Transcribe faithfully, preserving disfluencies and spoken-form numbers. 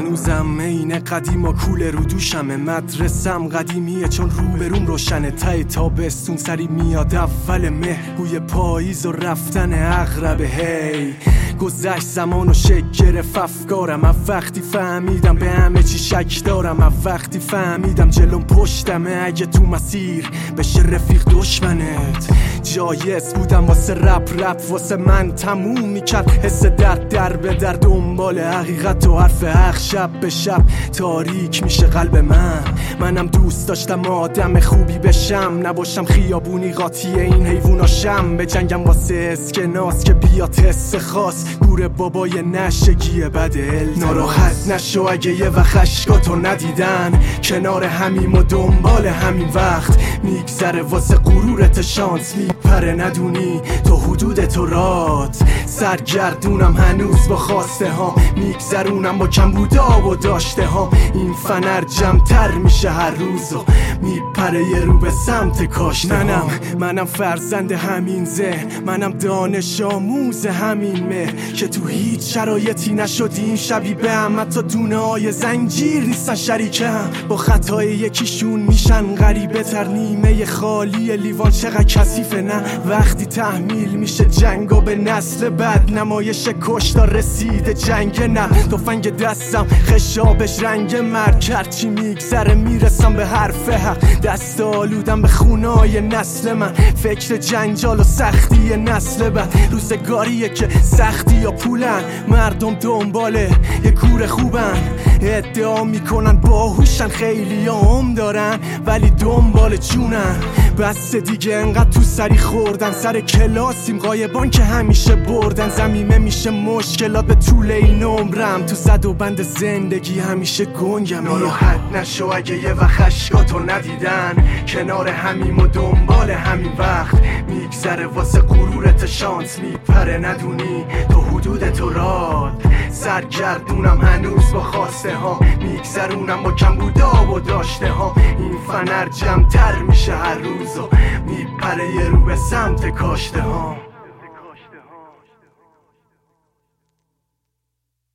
هنوزم عین قدیم و کوله رو دوشمه. مدرسم قدیمیه چون رو به روم روشنه. ته تابستون سری میاد اول مه، بوی پاییز و رفتن عقربه. هی گذشت زمان و شک گرفت افکارم. از وقتی فهمیدم به همه چی شک دارم. از وقتی فهمیدم جلوم پشتمه. اگه تو مسیر بشه رفیق دشمنت، جایز بودم واسه رپ رپ واسه من تموم میکرد. حس درد در به در دنبال حقیقت و حرف حق. شب به شب تاریک میشه قلب من. منم دوست داشتم آدم خوبی بشم، نباشم خیابونی قاطی این حیواناشم. به جنگم واسه اسکناس که بیاد حس خاص. گور بابای نشگیه بد التماس. ناراحت نشو اگه یه وقت اشکاتو ندیدن. کنار همیم و دنبال همین وقت میگذره واسه غرورت شانس میپره. ندونی تو حدود تو رات سرگردونم هنوز با خواسته ها. میگذرونم با کم بودا و داشته ها. این فنر جمع‌تر میشه هر روز و میپره یه رو به سمت کاشته ها. منم منم فرزند همین ذهن، منم دانش آموز همین مهر که تو هیچ شرایطی نشدیم شبیه به هم. حتی دونه های زنجیر نیستن شریکم، با خطای یکیشون میشن غریبه تر. نیمه خالی لیوان چقدر کثیفه. نه وقتی تحمیل میشه جنگا به نسل بعد، نمایش کشتار رسیده جنگ. نه تفنگ دستم خشابش رنگ مرد کرد. چی میگذره میرسم به حرف حق. دست آلودم به خونای نسل من. فکر جنجال و سختی نسل بعد. روزگاریه که سختی یا پولن، مردم دنباله یه کور خوبن. ادعا میکنن باهوشن، خیلی هم دارن ولی دنبال جونن. بس دیگه انقدر تو سری خوردن، سر کلاسیم قایبان که همیشه بردن. زمینه میشه مشکلات به طول این عمرم، تو زد و بند زندگی همیشه گنگم. ناراحت نشو اگه یه وقت اشکاتو ندیدن. کنار همیم و دنبال همین وقت میگذره واسه غرورت شانس میپره. ندونی تو حدود تو راد سرگردونم هنوز با خواسته ها. میگذرونم با کم بودا و داشته ها. این فنر جمع‌تر میشه هر روز و میپره یه رو به سمت کاشته ها.